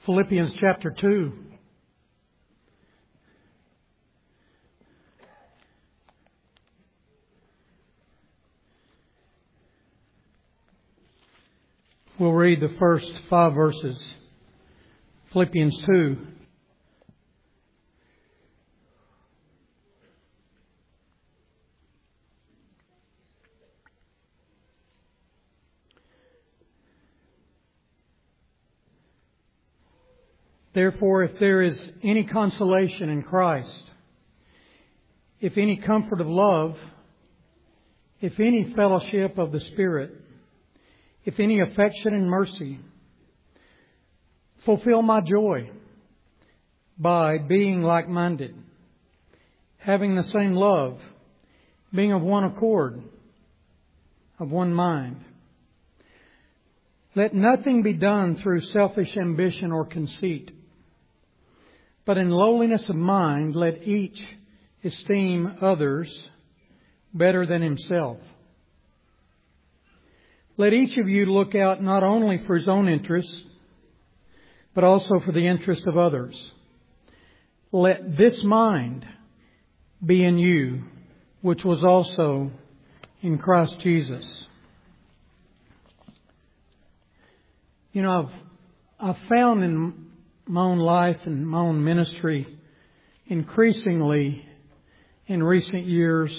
Philippians chapter 2. We'll read the first 5 verses. Philippians 2. Therefore, if there is any consolation in Christ, if any comfort of love, if any fellowship of the Spirit, if any affection and mercy, fulfill my joy by being like-minded, having the same love, being of one accord, of one mind. Let nothing be done through selfish ambition or conceit, but in lowliness of mind let each esteem others better than himself. Let each of you look out not only for his own interests, but also for the interest of others. Let this mind be in you, which was also in Christ Jesus. You know, I've found in my own life and my own ministry, increasingly in recent years,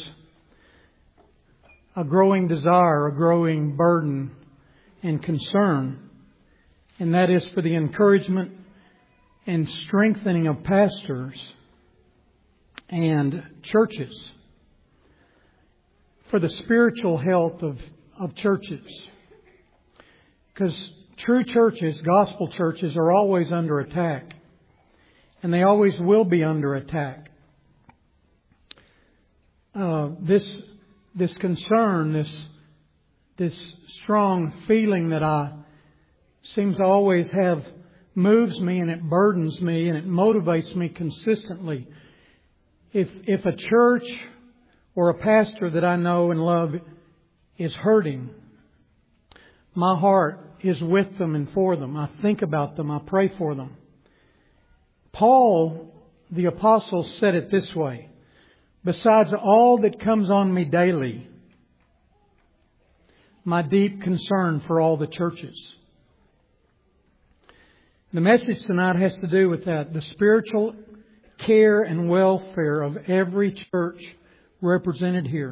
a growing desire, a growing burden and concern, and that is for the encouragement and strengthening of pastors and churches, for the spiritual health of churches. Because true churches, gospel churches, are always under attack. And they always will be under attack. This concern, this strong feeling that I seem to always have moves me, and it burdens me, and it motivates me consistently. If a church or a pastor that I know and love is hurting, my heart is with them and for them. I think about them. I pray for them. Paul, the apostle, said it this way: besides all that comes on me daily, my deep concern for all the churches. The message tonight has to do with that, the spiritual care and welfare of every church represented here.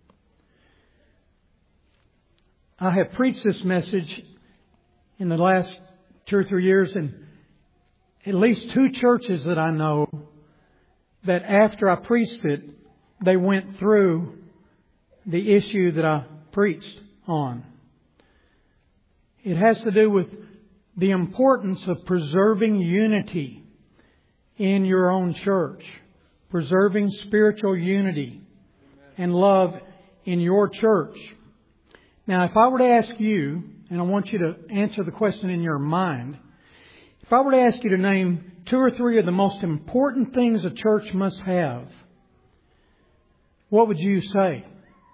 I have preached this message in the last 2 or 3 years in at least 2 churches that I know that after I preached it, they went through the issue that I preached on. It has to do with the importance of preserving unity in your own church, preserving spiritual unity and love in your church. Now, if I were to ask you, and I want you to answer the question in your mind, if I were to ask you to name 2 or 3 of the most important things a church must have, what would you say?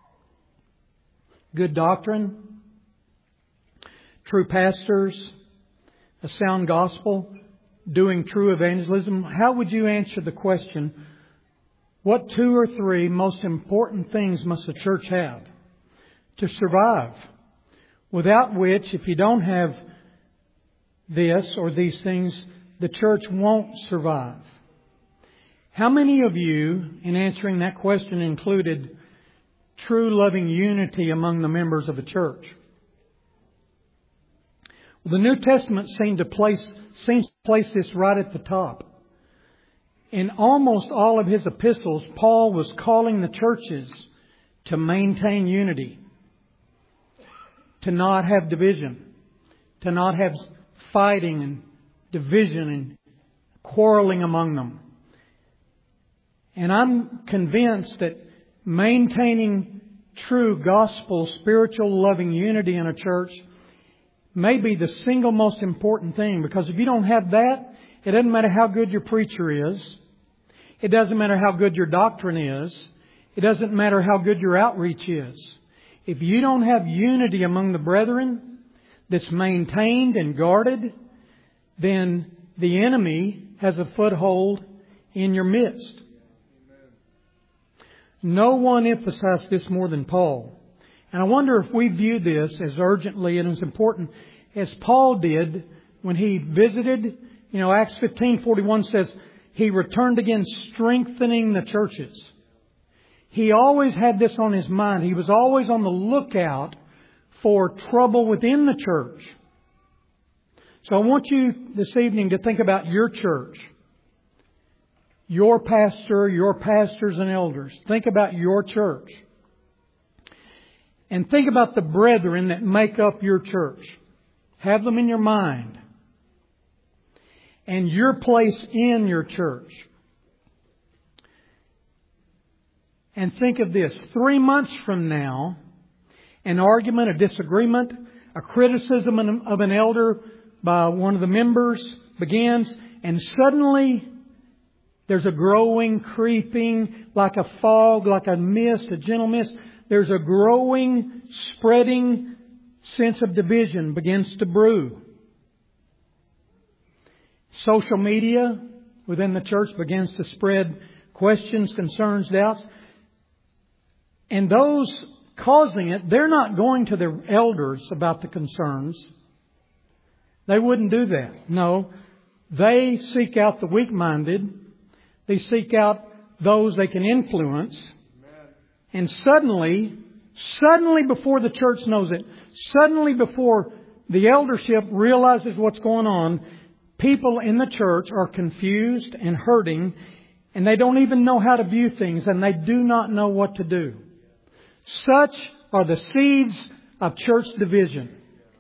Good doctrine, true pastors, a sound gospel, doing true evangelism. How would you answer the question, what 2 or 3 most important things must a church have to survive? Without which, if you don't have this or these things, the church won't survive. How many of you, in answering that question, included true loving unity among the members of a church? Well, the New Testament seems to place this right at the top. In almost all of his epistles, Paul was calling the churches to maintain unity, to not have division, to not have fighting and division and quarreling among them. And I'm convinced that maintaining true gospel, spiritual, loving unity in a church may be the single most important thing. Because if you don't have that, it doesn't matter how good your preacher is. It doesn't matter how good your doctrine is. It doesn't matter how good your outreach is. If you don't have unity among the brethren that's maintained and guarded, then the enemy has a foothold in your midst. No one emphasized this more than Paul. And I wonder if we view this as urgently and as important as Paul did when he visited. Acts 15:41 says, he returned again strengthening the churches. He always had this on his mind. He was always on the lookout for trouble within the church. So I want you this evening to think about your church, your pastor, your pastors and elders. Think about your church. And think about the brethren that make up your church. Have them in your mind. And your place in your church. And think of this. 3 months from now, an argument, a disagreement, a criticism of an elder by one of the members begins, and suddenly there's a growing, creeping, like a fog, like a mist, a gentle mist. There's a growing, spreading sense of division begins to brew. Social media within the church begins to spread questions, concerns, doubts. And those causing it, they're not going to their elders about the concerns. They wouldn't do that. No, they seek out the weak-minded. They seek out those they can influence. And suddenly before the church knows it, suddenly before the eldership realizes what's going on, people in the church are confused and hurting, and they don't even know how to view things, and they do not know what to do. Such are the seeds of church division.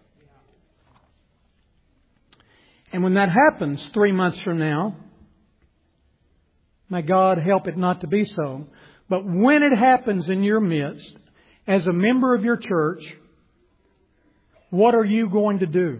And when that happens 3 months from now, may God help it not to be so, but when it happens in your midst, as a member of your church, what are you going to do?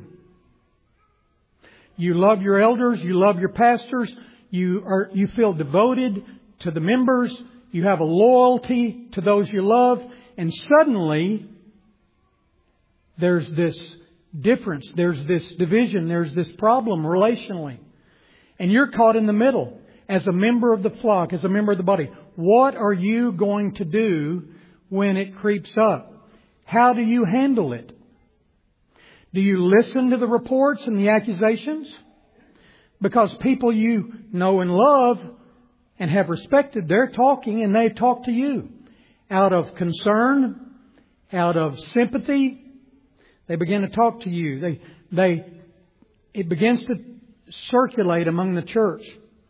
You love your elders, you love your pastors, you feel devoted to the members, you have a loyalty to those you love, and suddenly there's this difference, there's this division, there's this problem relationally. And you're caught in the middle as a member of the flock, as a member of the body. What are you going to do when it creeps up? How do you handle it? Do you listen to the reports and the accusations? Because people you know and love and have respected, they're talking and they talk to you. Out of concern, out of sympathy, they begin to talk to you. It begins to circulate among the church.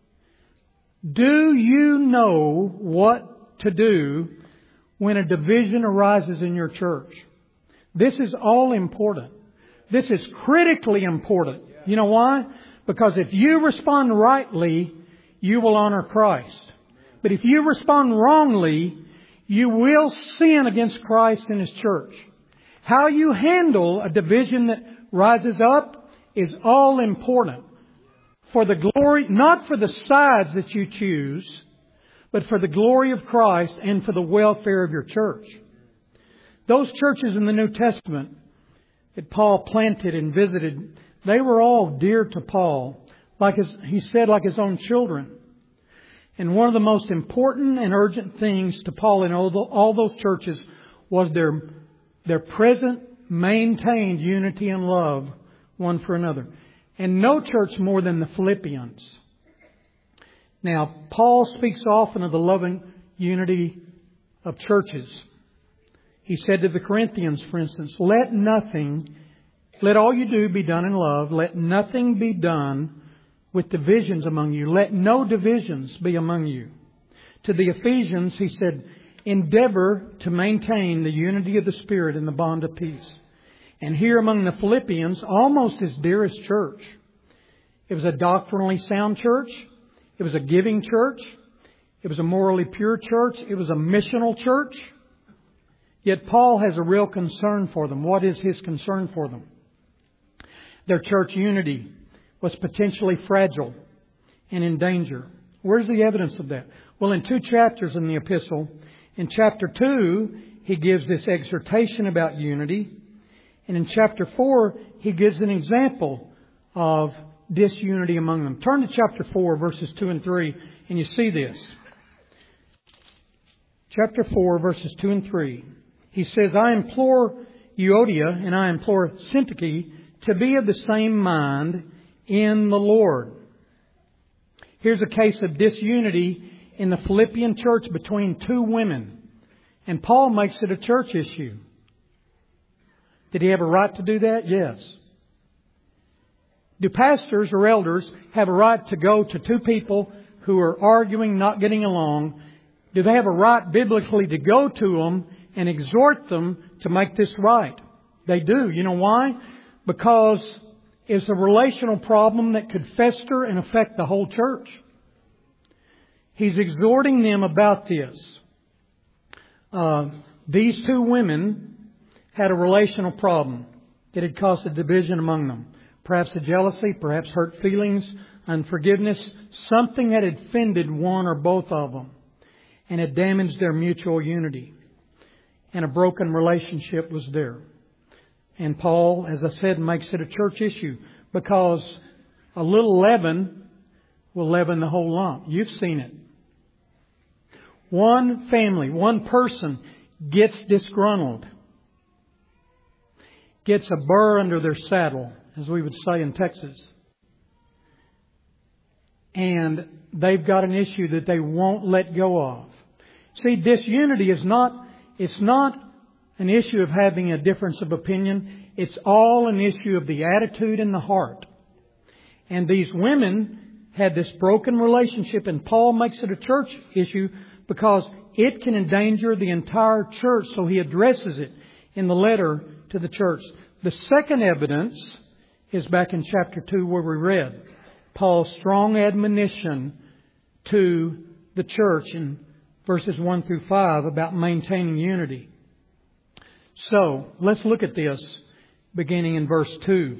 Do you know what to do when a division arises in your church? This is all important. This is critically important. You know why? Because if you respond rightly, you will honor Christ. But if you respond wrongly, you will sin against Christ and His church. How you handle a division that rises up is all important. For the glory, not for the sides that you choose, but for the glory of Christ and for the welfare of your church. Those churches in the New Testament that Paul planted and visited, they were all dear to Paul, he said, like his own children. And one of the most important and urgent things to Paul in all those churches was their present, maintained unity and love one for another. And no church more than the Philippians. Now, Paul speaks often of the loving unity of churches. He said to the Corinthians, for instance, let all you do be done in love. Let nothing be done with divisions among you. Let no divisions be among you. To the Ephesians, he said, endeavor to maintain the unity of the Spirit in the bond of peace. And here among the Philippians, almost his dearest church. It was a doctrinally sound church. It was a giving church. It was a morally pure church. It was a missional church. Yet Paul has a real concern for them. What is his concern for them? Their church unity was potentially fragile and in danger. Where's the evidence of that? Well, in 2 chapters in the epistle, in chapter 2, he gives this exhortation about unity. And in chapter 4, he gives an example of disunity among them. Turn to chapter 4, verses 2 and 3, and you see this. Chapter 4, verses 2 and 3. He says, I implore Euodia and I implore Syntyche to be of the same mind in the Lord. Here's a case of disunity in the Philippian church between two women. And Paul makes it a church issue. Did he have a right to do that? Yes. Do pastors or elders have a right to go to two people who are arguing, not getting along? Do they have a right biblically to go to them and exhort them to make this right? They do. You know why? Because it's a relational problem that could fester and affect the whole church. He's exhorting them about this. These two women had a relational problem that had caused a division among them. Perhaps a jealousy, perhaps hurt feelings, unforgiveness, something that had offended one or both of them and had damaged their mutual unity. And a broken relationship was there. And Paul, as I said, makes it a church issue because a little leaven will leaven the whole lump. You've seen it. One family, one person gets disgruntled, gets a burr under their saddle, as we would say in Texas. And they've got an issue that they won't let go of. See, disunity is not an issue of having a difference of opinion. It's all an issue of the attitude and the heart. And these women had this broken relationship, and Paul makes it a church issue because it can endanger the entire church. So he addresses it in the letter to the church. The second evidence is back in chapter 2 where we read Paul's strong admonition to the church in verses 1 through 5 about maintaining unity. So let's look at this beginning in verse 2.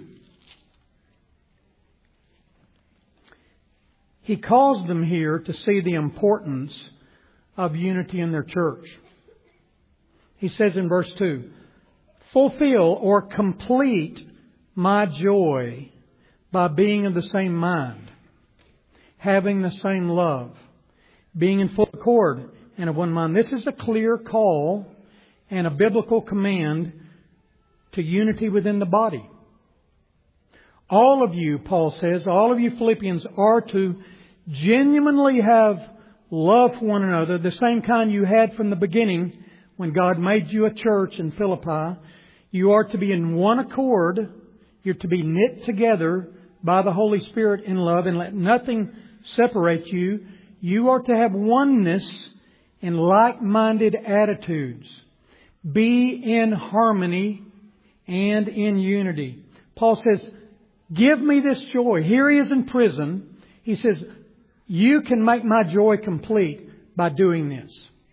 He calls them here to see the importance of unity in their church. He says in verse 2, fulfill or complete my joy by being of the same mind, having the same love, being in full accord and of one mind. This is a clear call and a biblical command to unity within the body. All of you, Paul says, all of you Philippians are to genuinely have love for one another, the same kind you had from the beginning when God made you a church in Philippi. You are to be in one accord. You're to be knit together by the Holy Spirit in love and let nothing separate you. You are to have oneness in like-minded attitudes. Be in harmony and in unity. Paul says, give me this joy. Here he is in prison. He says, you can make my joy complete by doing this.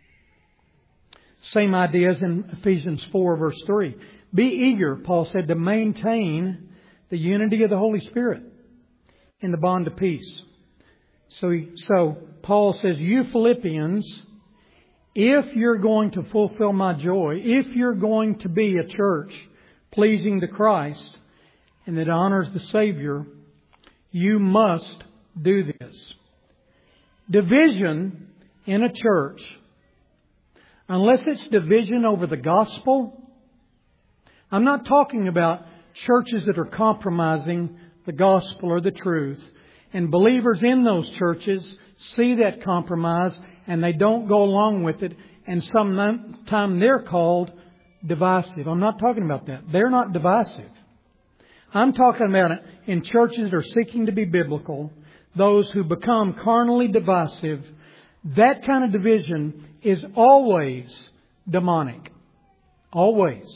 Same idea as in Ephesians 4 verse 3. Be eager, Paul said, to maintain the unity of the Holy Spirit in the bond of peace. So Paul says, you Philippians, if you're going to fulfill my joy, if you're going to be a church pleasing to Christ and that honors the Savior, you must do this. Division in a church, unless it's division over the gospel, I'm not talking about churches that are compromising the gospel or the truth, and believers in those churches see that compromise and they don't go along with it, and sometimes they're called divisive. I'm not talking about that. They're not divisive. I'm talking about it in churches that are seeking to be biblical, those who become carnally divisive. That kind of division is always demonic. Always.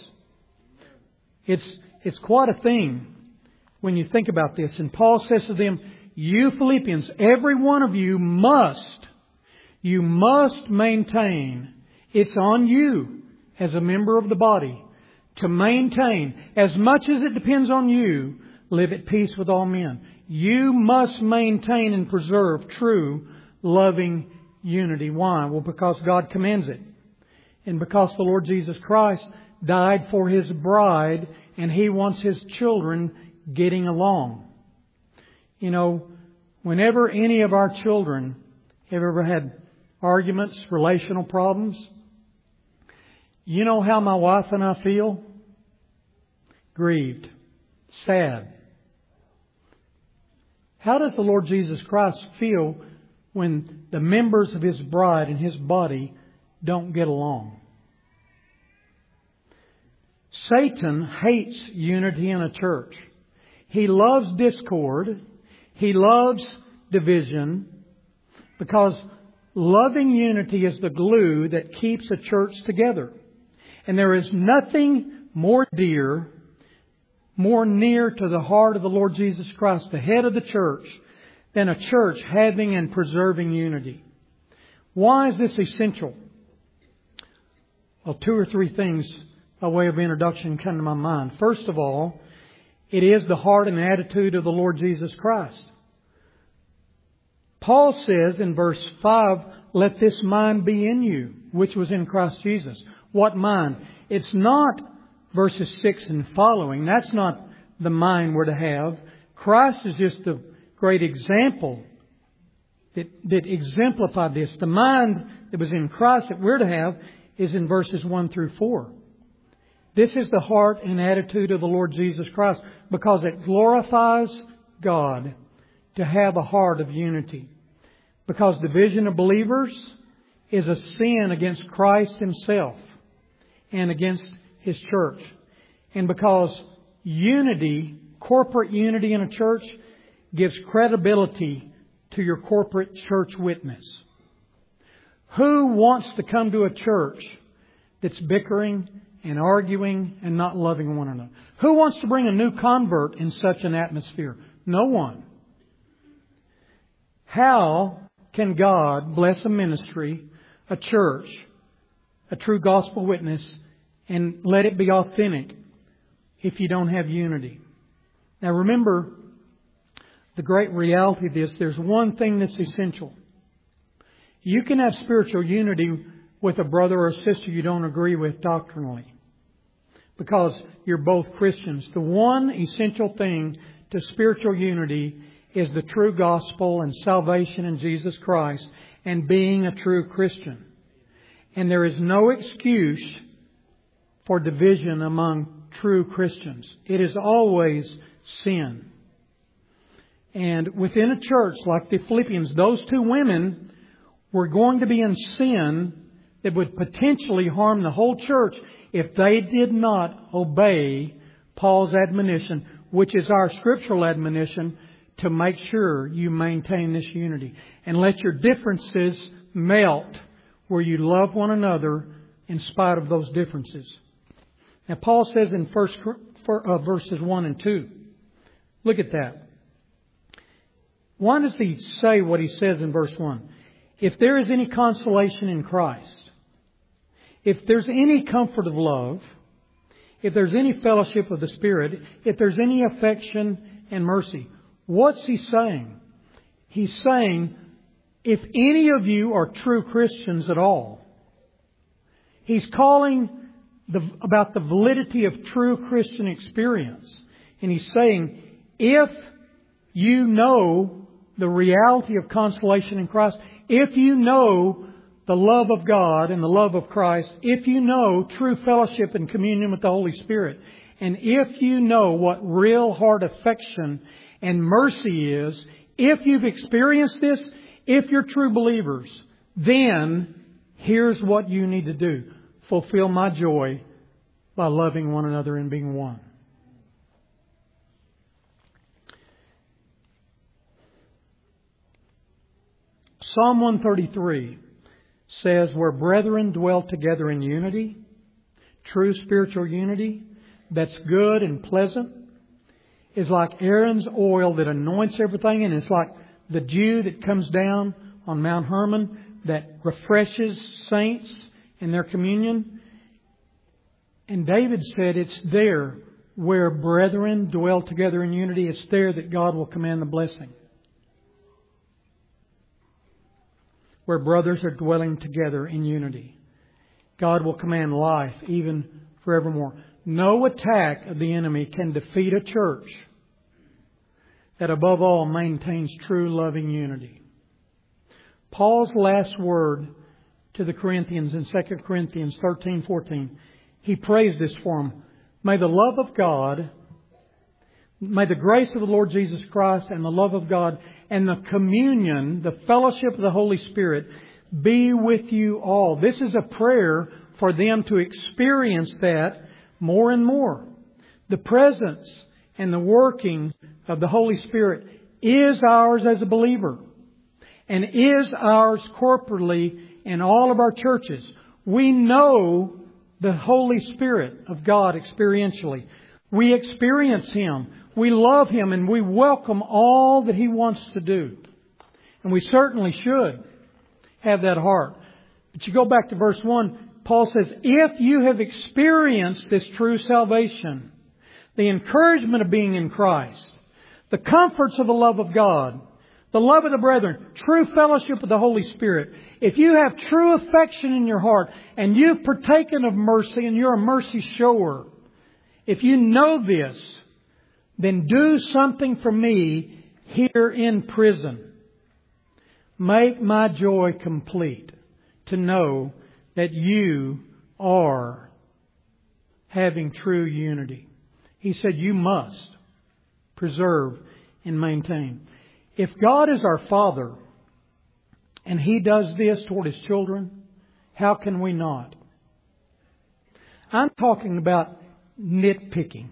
It's quite a thing when you think about this. And Paul says to them, you Philippians, every one of you must maintain. It's on you as a member of the body to maintain, as much as it depends on you, live at peace with all men. You must maintain and preserve true, loving unity. Why? Well, because God commands it. And because the Lord Jesus Christ died for His bride and He wants His children getting along. You know, whenever any of our children have ever had arguments, relational problems, you know how my wife and I feel? Grieved. Sad. How does the Lord Jesus Christ feel when the members of His bride and His body don't get along? Satan hates unity in a church. He loves discord. He loves division, because loving unity is the glue that keeps a church together. And there is nothing more dear, more near to the heart of the Lord Jesus Christ, the head of the church, than a church having and preserving unity. Why is this essential? Well, 2 or 3 things by way of introduction come to my mind. First of all, it is the heart and attitude of the Lord Jesus Christ. Paul says in verse 5, "Let this mind be in you, which was in Christ Jesus." What mind? It's not verses 6 and following. That's not the mind we're to have. Christ is just the great example that exemplified this. The mind that was in Christ that we're to have is in verses 1 through 4. This is the heart and attitude of the Lord Jesus Christ, because it glorifies God to have a heart of unity. Because division of believers is a sin against Christ Himself and against His church. And because unity, corporate unity in a church, gives credibility to your corporate church witness. Who wants to come to a church that's bickering and arguing and not loving one another? Who wants to bring a new convert in such an atmosphere? No one. How can God bless a ministry, a church, a true gospel witness, and let it be authentic if you don't have unity? Now remember the great reality of this. There's one thing that's essential. You can have spiritual unity with a brother or a sister you don't agree with doctrinally, because you're both Christians. The one essential thing to spiritual unity is the true gospel and salvation in Jesus Christ and being a true Christian. And there is no excuse for division among true Christians. It is always sin. And within a church like the Philippians, those 2 women were going to be in sin that would potentially harm the whole church if they did not obey Paul's admonition, which is our scriptural admonition, to make sure you maintain this unity. And let your differences melt where you love one another in spite of those differences. Now Paul says in verses 1 and 2. Look at that. Why does he say what he says in verse 1? If there is any consolation in Christ, if there's any comfort of love, if there's any fellowship of the Spirit, if there's any affection and mercy. What's he saying? He's saying, if any of you are true Christians at all, he's calling about the validity of true Christian experience. And he's saying, if you know the reality of consolation in Christ, if you know the love of God and the love of Christ, if you know true fellowship and communion with the Holy Spirit, and if you know what real heart affection and mercy is, if you've experienced this, if you're true believers, then here's what you need to do. Fulfill my joy by loving one another and being one. Psalm 133 says, where brethren dwell together in unity, true spiritual unity, that's good and pleasant, is like Aaron's oil that anoints everything, and it's like the dew that comes down on Mount Hermon that refreshes saints in their communion. And David said it's there where brethren dwell together in unity. It's there that God will command the blessing. Where brothers are dwelling together in unity, God will command life even forevermore. No attack of the enemy can defeat a church that above all maintains true loving unity. Paul's last word to the Corinthians in 2 Corinthians 13:14, he prays this for them. May the love of God, may the grace of the Lord Jesus Christ and the love of God and the communion, the fellowship of the Holy Spirit be with you all. This is a prayer for them to experience that more and more. The presence and the working of the Holy Spirit is ours as a believer and is ours corporately in all of our churches. We know the Holy Spirit of God experientially. We experience Him. We love Him and we welcome all that He wants to do. And we certainly should have that heart. But you go back to verse 1, Paul says, if you have experienced this true salvation, the encouragement of being in Christ, the comforts of the love of God, the love of the brethren, true fellowship of the Holy Spirit, if you have true affection in your heart and you've partaken of mercy and you're a mercy shower, if you know this, then do something for me here in prison. Make my joy complete to know that you are having true unity. He said you must preserve and maintain. If God is our Father and He does this toward His children, how can we not? I'm talking about nitpicking,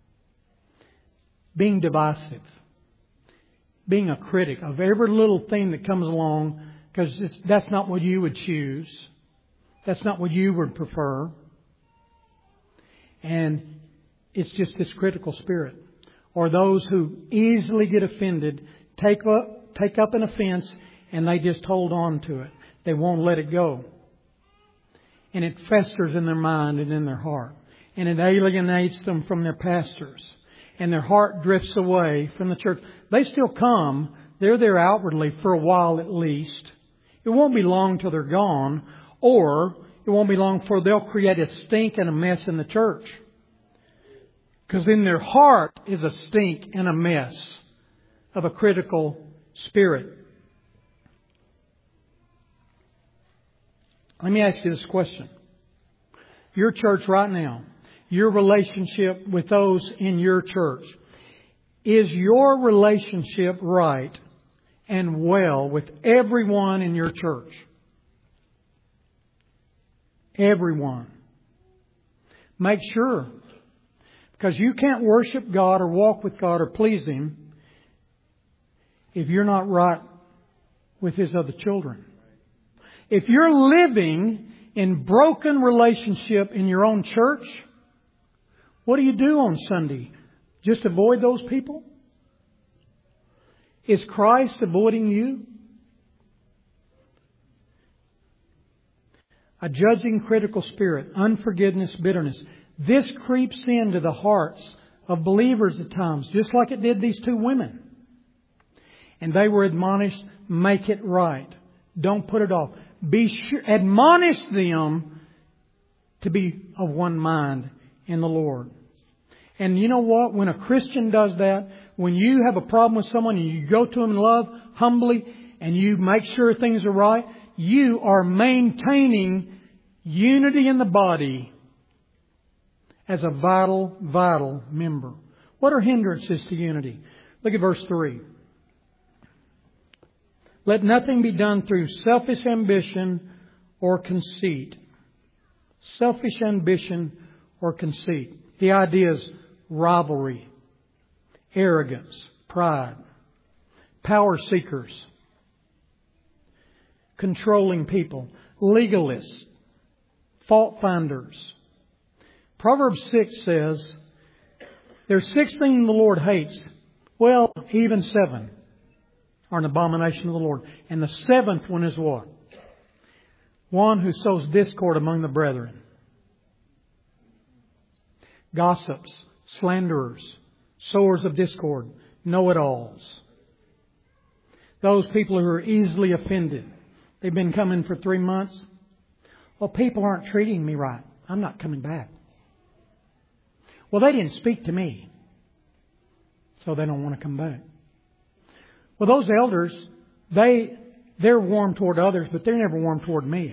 being divisive, being a critic of every little thing that comes along, because that's not what you would choose. That's not what you would prefer. And it's just this critical spirit. Or those who easily get offended, take up an offense and they just hold on to it. They won't let it go. And it festers in their mind and in their heart. And it alienates them from their pastors. And their heart drifts away from the church. They still come. They're there outwardly for a while at least. It won't be long till they're gone. Or it won't be long before they'll create a stink and a mess in the church. Because in their heart is a stink and a mess of a critical spirit. Let me ask you this question. Your church right now, your relationship with those in your church, is your relationship right and well with everyone in your church? Everyone. Make sure. Because you can't worship God or walk with God or please Him if you're not right with His other children. If you're living in broken relationship in your own church, what do you do on Sunday? Just avoid those people? Is Christ avoiding you? A judging, critical spirit, unforgiveness, bitterness. This creeps into the hearts of believers at times, just like it did these two women. And they were admonished, make it right. Don't put it off. Be sure, admonish them to be of one mind in the Lord. And you know what? When a Christian does that, when you have a problem with someone and you go to them in love, humbly, and you make sure things are right, you are maintaining unity in the body as a vital, vital member. What are hindrances to unity? Look at verse 3. Let nothing be done through selfish ambition or conceit. Selfish ambition or conceit. The idea is rivalry, arrogance, pride, power seekers, controlling people, legalists, fault finders. Proverbs 6 says, there's 6 things the Lord hates. Well, even 7 are an abomination of the Lord. And the 7th one is what? One who sows discord among the brethren. Gossips, slanderers, sowers of discord, know-it-alls. Those people who are easily offended. They've been coming for 3 months. Well, people aren't treating me right. I'm not coming back. Well, they didn't speak to me, so they don't want to come back. Well, those elders, they're warm toward others, but they're never warm toward me.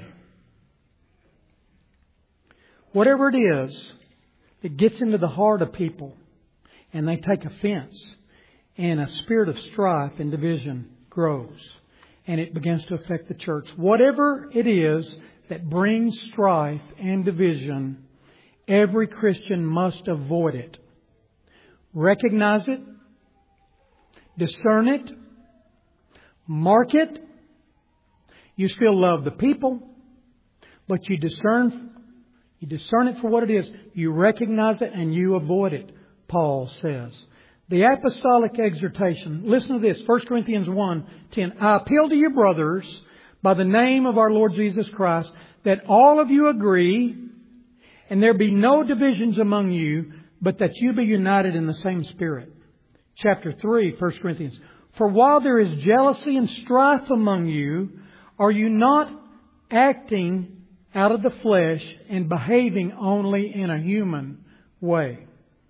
Whatever it is that gets into the heart of people and they take offense, and a spirit of strife and division grows, and it begins to affect the church. Whatever it is that brings strife and division, every Christian must avoid it. Recognize it, discern it, mark it. You still love the people, but you discern it for what it is. You recognize it and you avoid it, Paul says. The apostolic exhortation. Listen to this. 1 Corinthians 1:10. I appeal to you, brothers, by the name of our Lord Jesus Christ, that all of you agree, and there be no divisions among you, but that you be united in the same Spirit. Chapter 3, 1 Corinthians. For while there is jealousy and strife among you, are you not acting out of the flesh and behaving only in a human way?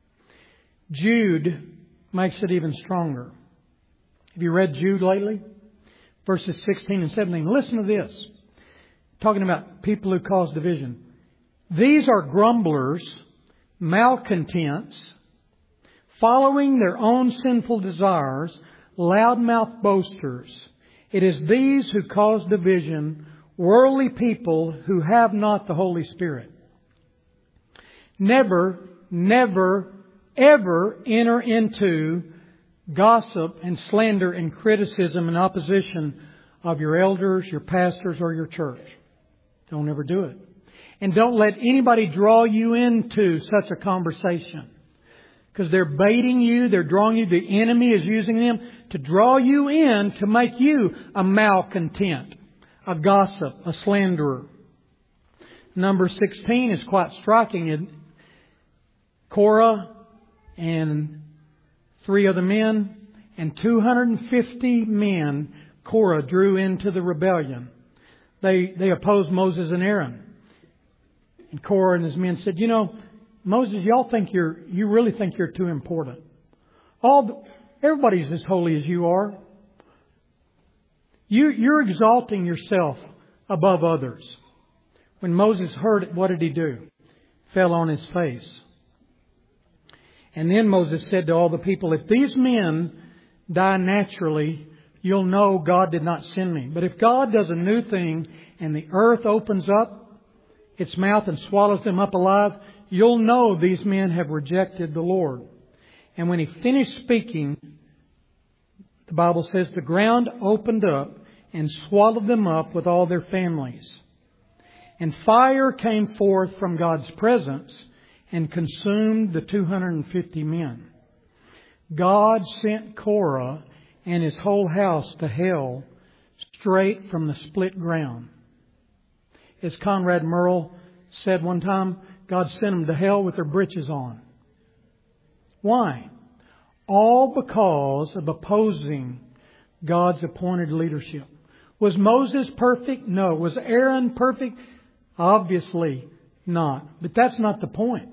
Jude makes it even stronger. Have you read Jude lately? Verses 16 and 17. Listen to this. Talking about people who cause division. These are grumblers, malcontents, following their own sinful desires, loudmouth boasters. It is these who cause division, worldly people who have not the Holy Spirit. Never, ever enter into gossip and slander and criticism and opposition of your elders, your pastors, or your church. Don't ever do it. And don't let anybody draw you into such a conversation. Because they're baiting you, they're drawing you, the enemy is using them to draw you in to make you a malcontent, a gossip, a slanderer. Number 16 is quite striking. Korah and 3 other men and 250 men Korah drew into the rebellion. They opposed Moses and Aaron. And Korah and his men said, you know, Moses, you really think you're too important. Everybody's as holy as you are. You're exalting yourself above others. When Moses heard it, what did he do? Fell on his face. And then Moses said to all the people, if these men die naturally, you'll know God did not send me. But if God does a new thing and the earth opens up its mouth and swallows them up alive, you'll know these men have rejected the Lord. And when he finished speaking, the Bible says the ground opened up and swallowed them up with all their families. And fire came forth from God's presence and consumed the 250 men. God sent Korah and his whole house to hell straight from the split ground. As Conrad Merle said one time, God sent them to hell with their britches on. Why? All because of opposing God's appointed leadership. Was Moses perfect? No. Was Aaron perfect? Obviously not. But that's not the point.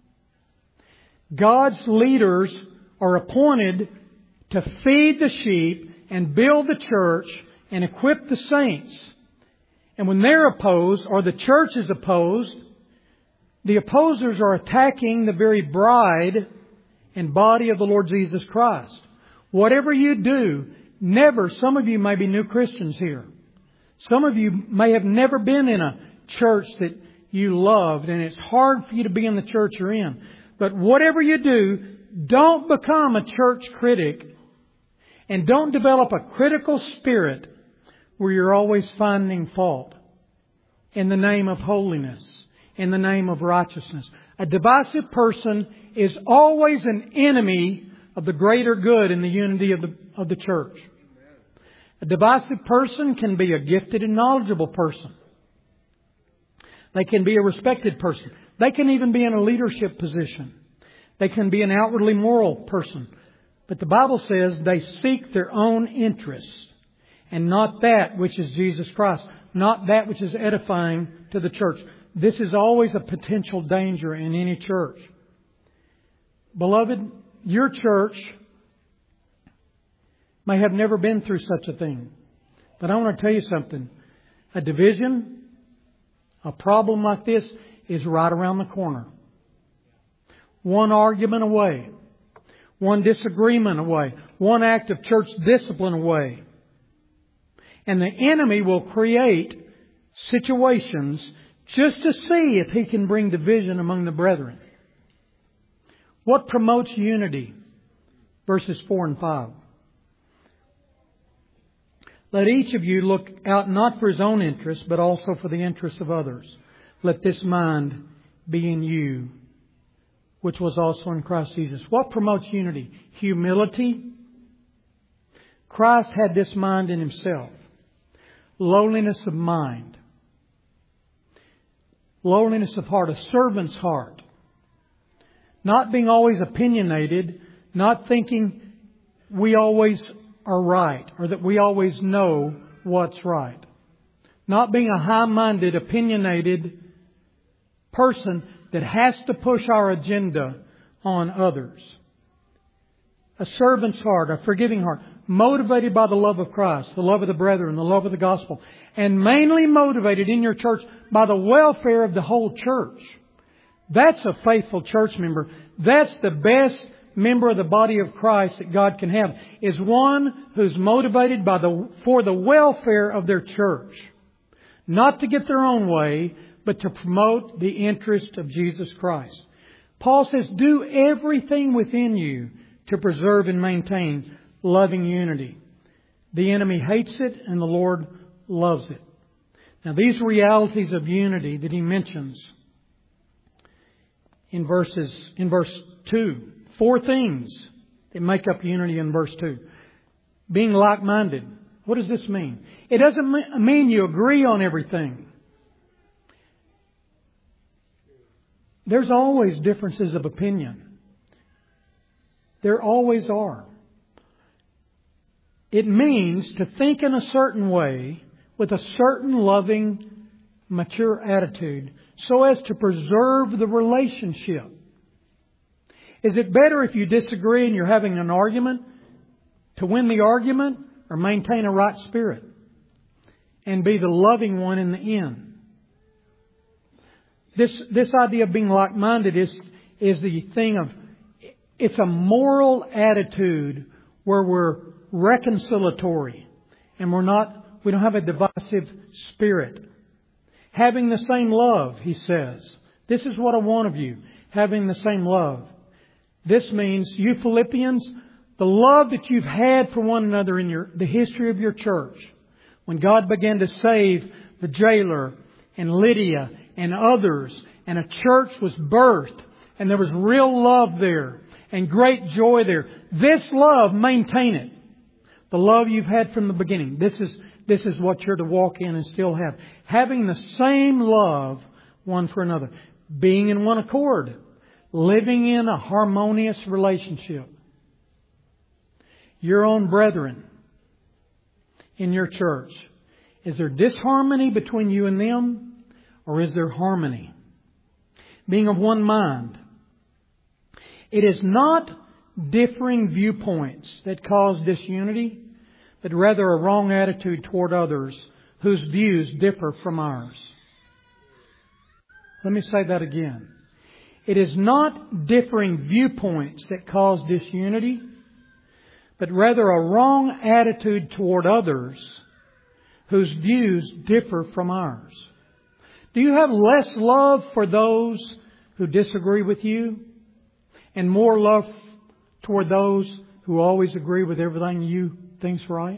God's leaders are appointed to feed the sheep and build the church and equip the saints. And when they're opposed, or the church is opposed, the opposers are attacking the very bride and body of the Lord Jesus Christ. Whatever you do, never, some of you may be new Christians here. Some of you may have never been in a church that you loved, and it's hard for you to be in the church you're in. But whatever you do, don't become a church critic, and don't develop a critical spirit where you're always finding fault in the name of holiness, in the name of righteousness. A divisive person is always an enemy of the greater good and the unity of the church. A divisive person can be a gifted and knowledgeable person. They can be a respected person. They can even be in a leadership position. They can be an outwardly moral person. But the Bible says they seek their own interests and not that which is Jesus Christ, not that which is edifying to the church. This is always a potential danger in any church. Beloved, your church may have never been through such a thing. But I want to tell you something. A division, a problem like this is right around the corner. One argument away. One disagreement away. One act of church discipline away. And the enemy will create situations just to see if he can bring division among the brethren. What promotes unity? Verses 4 and 5. Let each of you look out not for his own interest, but also for the interests of others. Let this mind be in you, which was also in Christ Jesus. What promotes unity? Humility. Christ had this mind in Himself. Lowliness of mind. Lowliness of heart. A servant's heart. Not being always opinionated. Not thinking we always are right, or that we always know what's right. Not being a high-minded, opinionated person that has to push our agenda on others. A servant's heart, a forgiving heart, motivated by the love of Christ, the love of the brethren, the love of the gospel, and mainly motivated in your church by the welfare of the whole church. That's a faithful church member. That's the best member of the body of Christ that God can have, is one who's motivated for the welfare of their church. Not to get their own way, but to promote the interest of Jesus Christ. Paul says, do everything within you to preserve and maintain loving unity. The enemy hates it and the Lord loves it. Now these realities of unity that he mentions in verse 2. 4 things that make up unity in verse 2. Being like-minded. What does this mean? It doesn't mean you agree on everything. There's always differences of opinion. There always are. It means to think in a certain way with a certain loving, mature attitude so as to preserve the relationship. Is it better if you disagree and you're having an argument to win the argument, or maintain a right spirit and be the loving one in the end? This idea of being like-minded is the thing of, it's a moral attitude where we're reconciliatory and we don't have a divisive spirit. Having the same love, he says. This is what I want of you, having the same love. This means, you Philippians, the love that you've had for one another in the history of your church. When God began to save the jailer and Lydia and others, and a church was birthed, and there was real love there and great joy there. This love, maintain it. The love you've had from the beginning. This is what you're to walk in and still have. Having the same love one for another. Being in one accord. Living in a harmonious relationship. Your own brethren in your church. Is there disharmony between you and them? Or is there harmony? Being of one mind. It is not differing viewpoints that cause disunity, but rather a wrong attitude toward others whose views differ from ours. Let me say that again. It is not differing viewpoints that cause disunity, but rather a wrong attitude toward others whose views differ from ours. Do you have less love for those who disagree with you and more love toward those who always agree with everything you think's right?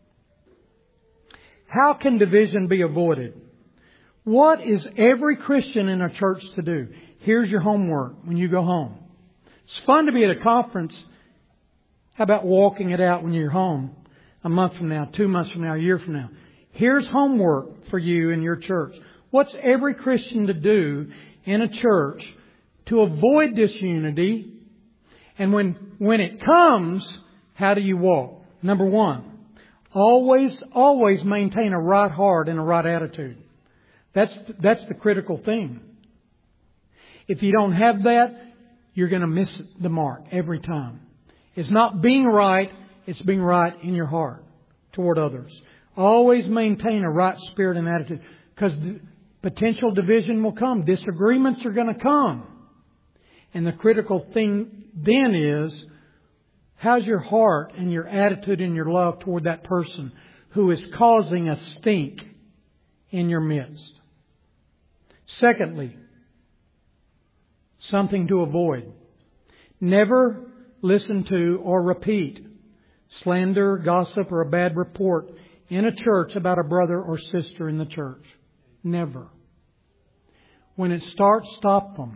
How can division be avoided? What is every Christian in a church to do? Here's your homework when you go home. It's fun to be at a conference. How about walking it out when you're home a month from now, 2 months from now, a year from now? Here's homework for you in your church. What's every Christian to do in a church to avoid disunity? And when it comes, how do you walk? Number 1, always maintain a right heart and a right attitude. That's the critical thing. If you don't have that, you're going to miss the mark every time. It's not being right, it's being right in your heart toward others. Always maintain a right spirit and attitude, because potential division will come. Disagreements are going to come. And the critical thing then is, how's your heart and your attitude and your love toward that person who is causing a stink in your midst? Secondly, something to avoid. Never listen to or repeat slander, gossip, or a bad report in a church about a brother or sister in the church. Never. When it starts, stop them.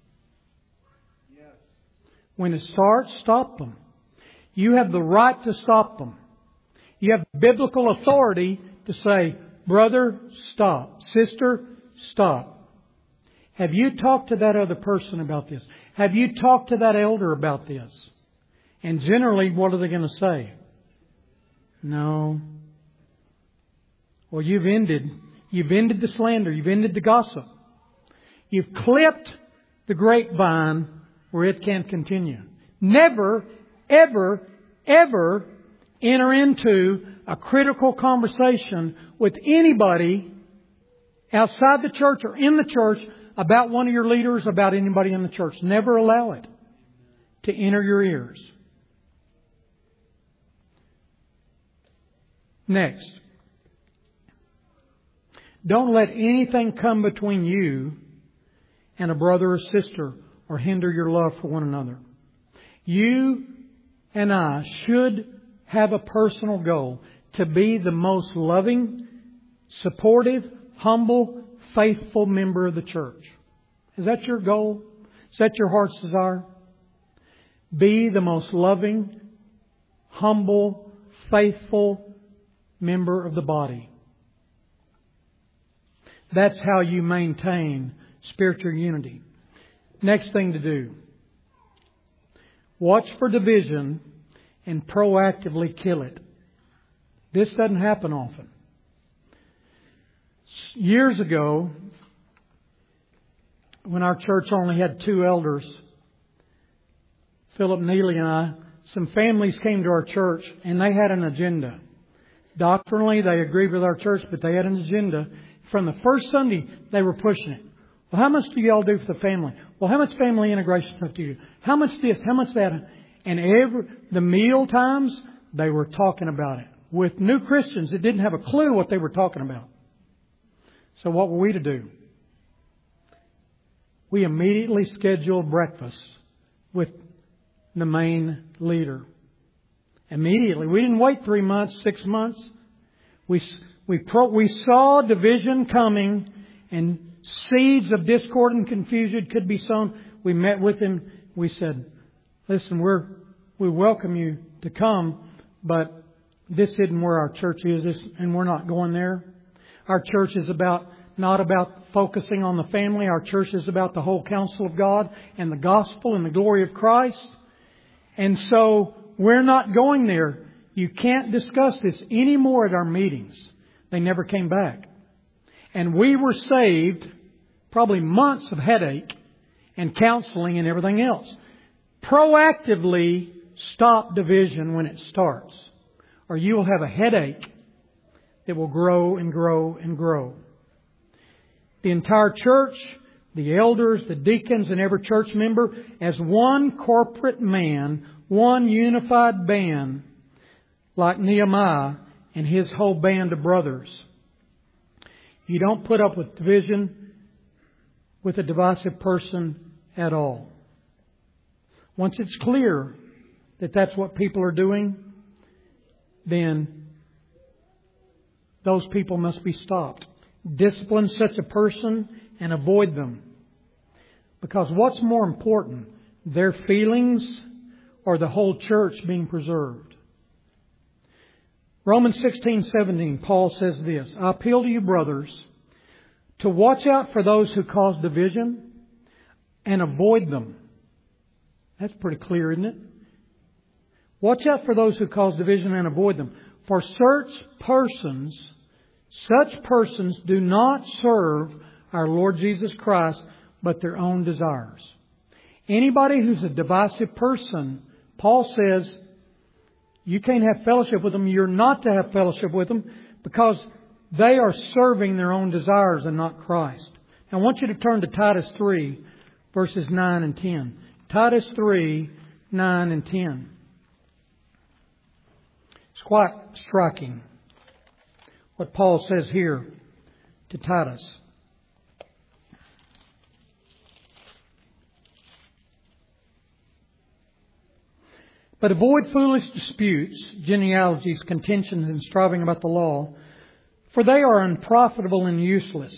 When it starts, stop them. You have the right to stop them. You have biblical authority to say, brother, stop. Sister, stop. Have you talked to that other person about this? Have you talked to that elder about this? And generally, what are they going to say? No. Well, you've ended the slander. You've ended the gossip. You've clipped the grapevine where it can't continue. Never, ever, ever enter into a critical conversation with anybody outside the church or in the church about one of your leaders, about anybody in the church. Never allow it to enter your ears. Next, don't let anything come between you and a brother or sister or hinder your love for one another. You and I should have a personal goal to be the most loving, supportive, humble, faithful member of the church. Is that your goal? Is that your heart's desire? Be the most loving, humble, faithful member of the body. That's how you maintain spiritual unity. Next thing to do. Watch for division and proactively kill it. This doesn't happen often. Years ago, when our church only had 2 elders, Philip Neely and I, some families came to our church and they had an agenda. Doctrinally, they agreed with our church, but they had an agenda. From the first Sunday, they were pushing it. Well, how much do y'all do for the family? Well, how much family integration stuff do you do? How much this? How much that? And the meal times, they were talking about it. With new Christians that didn't have a clue what they were talking about. So what were we to do? We immediately scheduled breakfast with the main leader. Immediately. We didn't wait 3 months, 6 months. We saw division coming and seeds of discord and confusion could be sown. We met with him. We said, listen, we welcome you to come, but this isn't where our church is, and we're not going there. Our church is not about focusing on the family. Our church is about the whole counsel of God and the gospel and the glory of Christ. And so we're not going there. You can't discuss this anymore at our meetings. They never came back. And we were saved probably months of headache and counseling and everything else. Proactively stop division when it starts, or you will have a headache that will grow and grow and grow. The entire church, the elders, the deacons, and every church member, as one corporate man, one unified band, like Nehemiah and his whole band of brothers. You don't put up with division with a divisive person at all. Once it's clear that that's what people are doing, then those people must be stopped. Discipline such a person and avoid them. Because what's more important, their feelings or the whole church being preserved? Romans 16:17, Paul says this, I appeal to you, brothers, to watch out for those who cause division and avoid them. That's pretty clear, isn't it? Watch out for those who cause division and avoid them. For such persons do not serve our Lord Jesus Christ, but their own desires. Anybody who's a divisive person, Paul says, You can't have fellowship with them. You're not to have fellowship with them because they are serving their own desires and not Christ. Now, I want you to turn to Titus 3, verses 9 and 10. Titus 3, 9 and 10. It's quite striking what Paul says here to Titus. But avoid foolish disputes, genealogies, contentions, and striving about the law, for they are unprofitable and useless.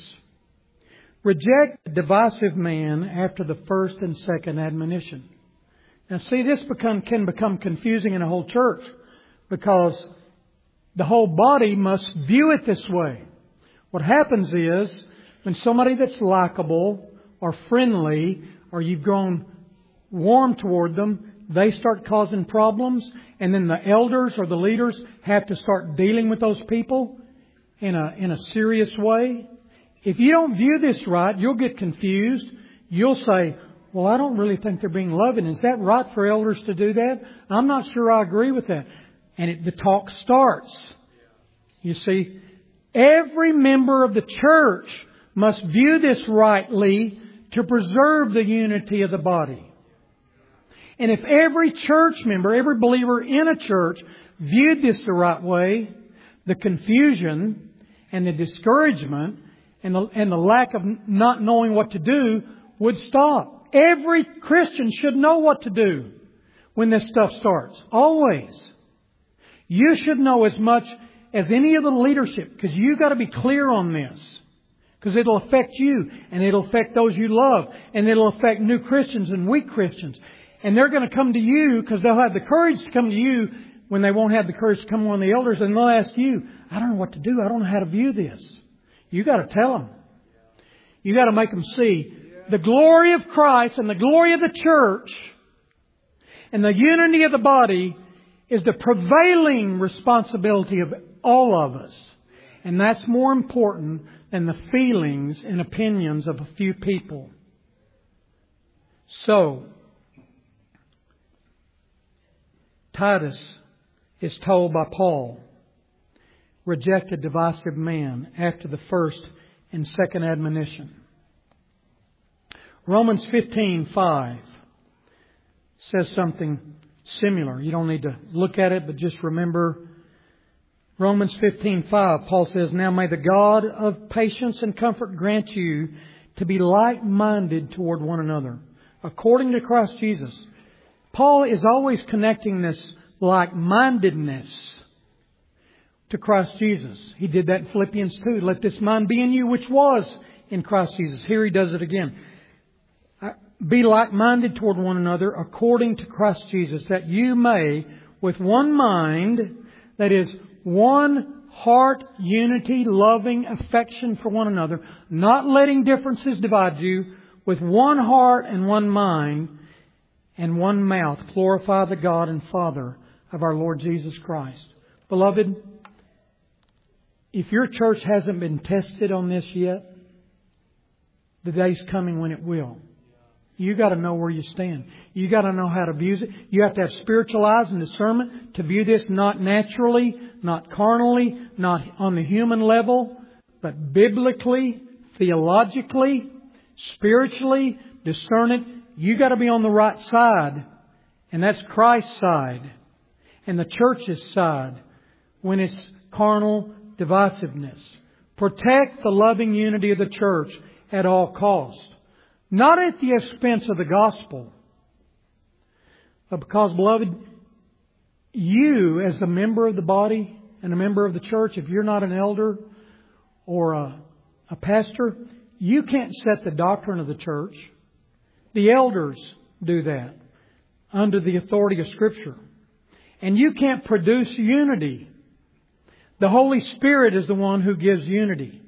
Reject the divisive man after the first and second admonition. Now see, this can become confusing in a whole church because the whole body must view it this way. What happens is, when somebody that's likable or friendly, or you've grown warm toward them, they start causing problems, and then the elders or the leaders have to start dealing with those people in a serious way. If you don't view this right, you'll get confused. You'll say, well, I don't really think they're being loving. Is that right for elders to do that? I'm not sure I agree with that. And the talk starts. You see, every member of the church must view this rightly to preserve the unity of the body. And if every church member, every believer in a church viewed this the right way, the confusion and the discouragement and the lack of not knowing what to do would stop. Every Christian should know what to do when this stuff starts. Always. You should know as much as any of the leadership, because you've got to be clear on this. Because it'll affect you, and it'll affect those you love, and it'll affect new Christians and weak Christians. And they're going to come to you because they'll have the courage to come to you when they won't have the courage to come to one of the elders, and they'll ask you, I don't know what to do. I don't know how to view this. You got to tell them. You got to make them see the glory of Christ and the glory of the church and the unity of the body is the prevailing responsibility of all of us. And that's more important than the feelings and opinions of a few people. So, Titus is told by Paul, reject a divisive man after the first and second admonition. Romans 15:5 says something similar. You don't need to look at it, but just remember Romans 15:5. Paul says, now may the God of patience and comfort grant you to be like-minded toward one another, according to Christ Jesus. Paul is always connecting this like-mindedness to Christ Jesus. He did that in Philippians 2. Let this mind be in you which was in Christ Jesus. Here he does it again. Be like-minded toward one another according to Christ Jesus, that you may, with one mind, that is, one heart, unity, loving affection for one another, not letting differences divide you, with one heart and one mind and one mouth, glorify the God and Father of our Lord Jesus Christ. Beloved, if your church hasn't been tested on this yet, the day's coming when it will. You got to know where you stand. You got to know how to view it. You have to have spiritual eyes and discernment to view this not naturally, not carnally, not on the human level, but biblically, theologically, spiritually, discern it. You got to be on the right side. And that's Christ's side. And the church's side when it's carnal divisiveness. Protect the loving unity of the church at all costs. Not at the expense of the gospel. But because, beloved, you as a member of the body and a member of the church, if you're not an elder or a pastor, you can't set the doctrine of the church. The elders do that under the authority of Scripture. And you can't produce unity. The Holy Spirit is the one who gives unity.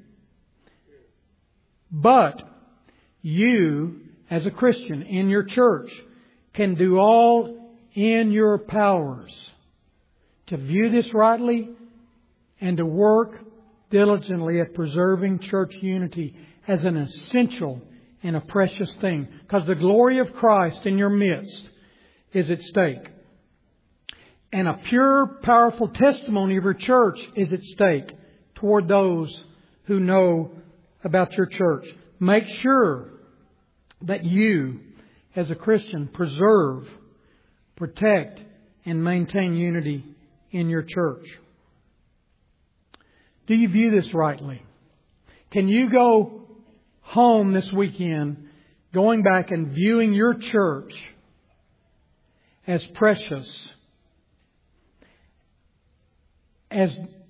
But you, as a Christian in your church, can do all in your powers to view this rightly and to work diligently at preserving church unity as an essential and a precious thing. Because the glory of Christ in your midst is at stake. And a pure, powerful testimony of your church is at stake toward those who know about your church. Make sure that you, as a Christian, preserve, protect, and maintain unity in your church. Do you view this rightly? Can you go home this weekend going back and viewing your church as precious, as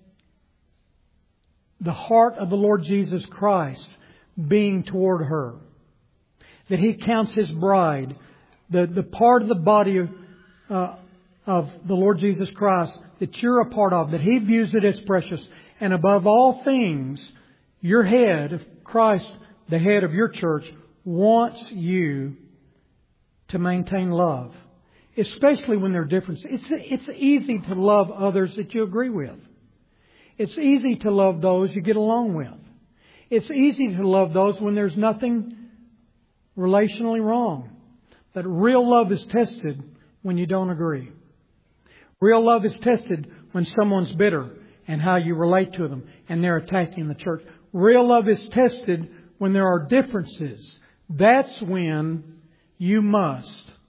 the heart of the Lord Jesus Christ being toward her? That He counts His bride, the part of the body of the Lord Jesus Christ that you're a part of, that He views it as precious. And above all things, your head, Christ, the head of your church, wants you to maintain love. Especially when there are differences. It's easy to love others that you agree with. It's easy to love those you get along with. It's easy to love those when there's nothing relationally wrong. But real love is tested when you don't agree. Real love is tested when someone's bitter and how you relate to them and they're attacking the church. Real love is tested when there are differences. That's when you must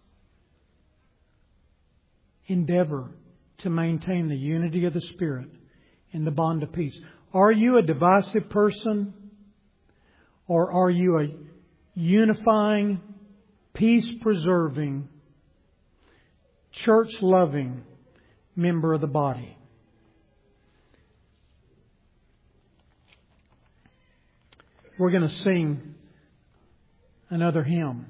endeavor to maintain the unity of the Spirit in the bond of peace. Are you a divisive person? Or are you a unifying, peace-preserving, church-loving member of the body? We're going to sing another hymn.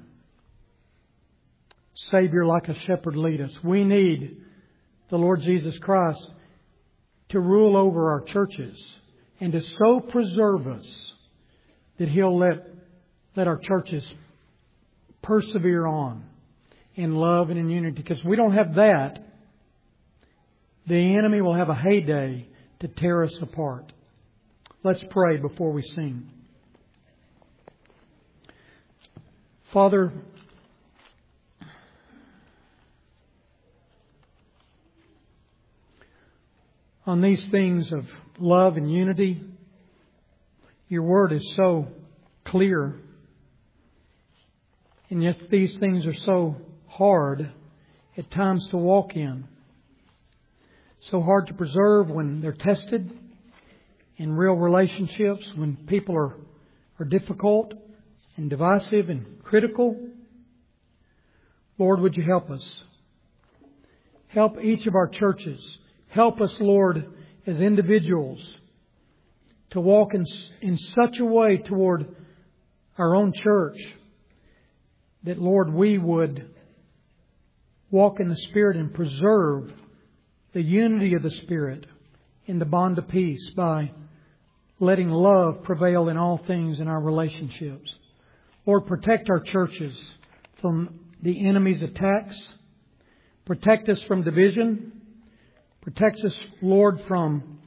Savior, like a shepherd, lead us. We need the Lord Jesus Christ to rule over our churches and to so preserve us that He'll let our churches persevere on in love and in unity. Because if we don't have that, the enemy will have a heyday to tear us apart. Let's pray before we sing. Father, on these things of love and unity, Your Word is so clear. And yet these things are so hard at times to walk in. So hard to preserve when they're tested in real relationships, when people are difficult and divisive and critical. Lord, would You help us? Help each of our churches. Help us, Lord, as individuals to walk in such a way toward our own church that, Lord, we would walk in the Spirit and preserve the unity of the Spirit in the bond of peace by letting love prevail in all things in our relationships. Lord, protect our churches from the enemy's attacks. Protect us from division. Protect us, Lord, from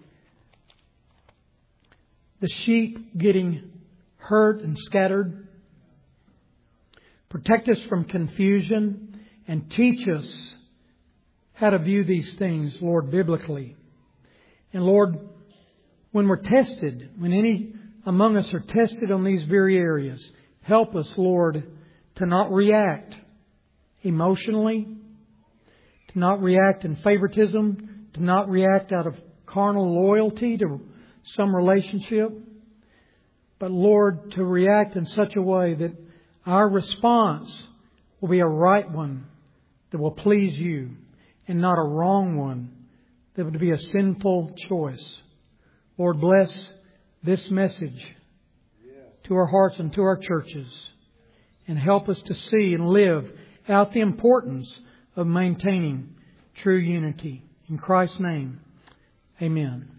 the sheep getting hurt and scattered. Protect us from confusion and teach us how to view these things, Lord, biblically. And Lord, when we're tested, when any among us are tested on these very areas, help us, Lord, to not react emotionally, to not react in favoritism, to not react out of carnal loyalty to some relationship, but Lord, to react in such a way that our response will be a right one that will please You and not a wrong one that would be a sinful choice. Lord, bless this message to our hearts and to our churches and help us to see and live out the importance of maintaining true unity. In Christ's name, amen.